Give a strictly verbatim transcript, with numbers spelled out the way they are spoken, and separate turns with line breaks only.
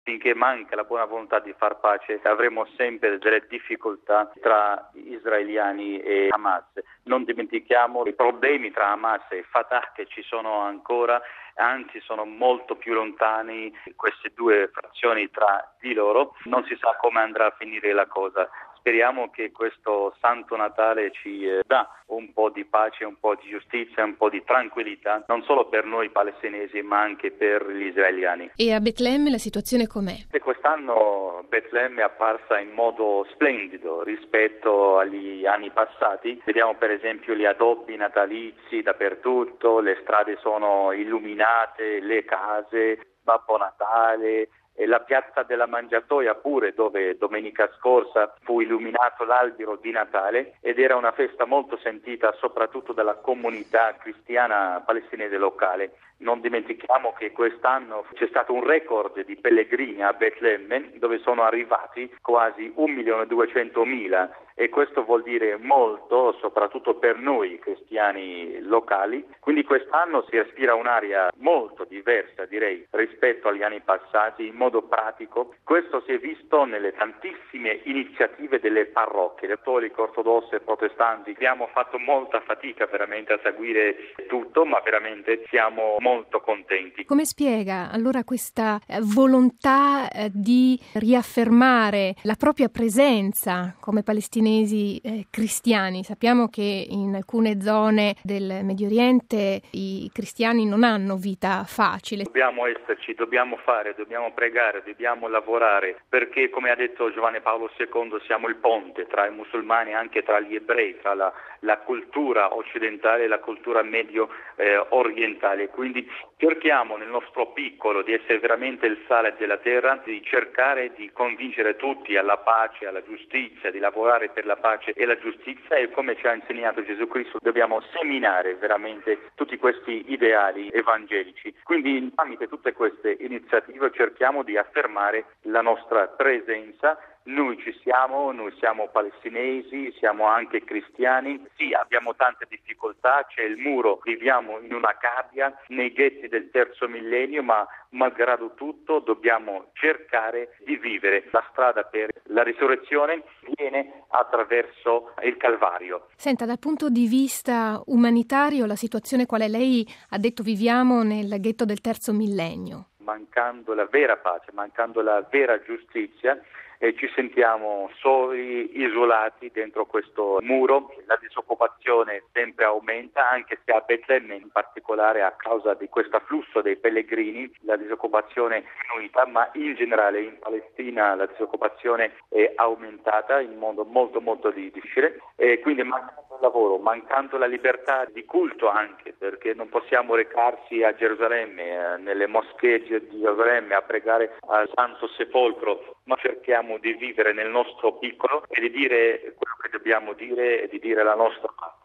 Finché manca la buona volontà di far pace avremo sempre delle difficoltà tra israeliani e Hamas. Non dimentichiamo i problemi tra Hamas e Fatah che ci sono ancora, anzi sono molto più lontani queste due frazioni tra di loro. Non si sa come andrà a finire la cosa. Speriamo che questo Santo Natale ci eh, dà un po' di pace, un po' di giustizia, un po' di tranquillità, non solo per noi palestinesi ma anche per gli israeliani.
E a Betlemme la situazione com'è?
E quest'anno Betlemme è apparsa in modo splendido rispetto agli anni passati. Vediamo per esempio gli addobbi natalizi dappertutto, le strade sono illuminate, le case, Babbo Natale. E la piazza della Mangiatoia pure, dove domenica scorsa fu illuminato l'albero di Natale ed era una festa molto sentita soprattutto dalla comunità cristiana palestinese locale. Non dimentichiamo che quest'anno c'è stato un record di pellegrini a Betlemme dove sono arrivati quasi un milione e duecentomila e questo vuol dire molto soprattutto per noi cristiani locali. Quindi quest'anno si respira un'aria molto diversa direi rispetto agli anni passati in modo pratico. Questo si è visto nelle tantissime iniziative delle parrocchie, cattoliche, ortodossi e protestanti. Abbiamo fatto molta fatica veramente a seguire tutto, ma veramente siamo molto contenti.
Come spiega allora questa eh, volontà eh, di riaffermare la propria presenza come palestinesi eh, cristiani? Sappiamo che in alcune zone del Medio Oriente i cristiani non hanno vita facile.
Dobbiamo esserci, dobbiamo fare, dobbiamo pregare, dobbiamo lavorare, perché come ha detto Giovanni Paolo secondo siamo il ponte tra i musulmani e anche tra gli ebrei, tra la, la cultura occidentale e la cultura medio eh, orientale. Quindi cerchiamo nel nostro piccolo di essere veramente il sale della terra, di cercare di convincere tutti alla pace, alla giustizia, di lavorare per la pace e la giustizia e come ci ha insegnato Gesù Cristo dobbiamo seminare veramente tutti questi ideali evangelici. Quindi tramite tutte queste iniziative cerchiamo di affermare la nostra presenza. Noi ci siamo, noi siamo palestinesi, siamo anche cristiani, sì abbiamo tante difficoltà, c'è il muro, viviamo in una gabbia nei ghetti del terzo millennio, ma malgrado tutto dobbiamo cercare di vivere. La strada per la risurrezione viene attraverso il Calvario.
Senta, dal punto di vista umanitario la situazione qual è? Lei ha detto viviamo nel ghetto del terzo millennio.
Mancando la vera pace, mancando la vera giustizia, e ci sentiamo soli, isolati dentro questo muro. La disoccupazione sempre aumenta, anche se a Betlemme in particolare a causa di questo afflusso dei pellegrini la disoccupazione è diminuita, ma in generale in Palestina la disoccupazione è aumentata in modo molto molto difficile e quindi mancando il lavoro, mancando la libertà di culto anche, perché non possiamo recarsi a Gerusalemme, eh, nelle moschee di Gerusalemme a pregare al Santo Sepolcro, ma cerchiamo di vivere nel nostro piccolo e di dire quello che dobbiamo dire e di dire la nostra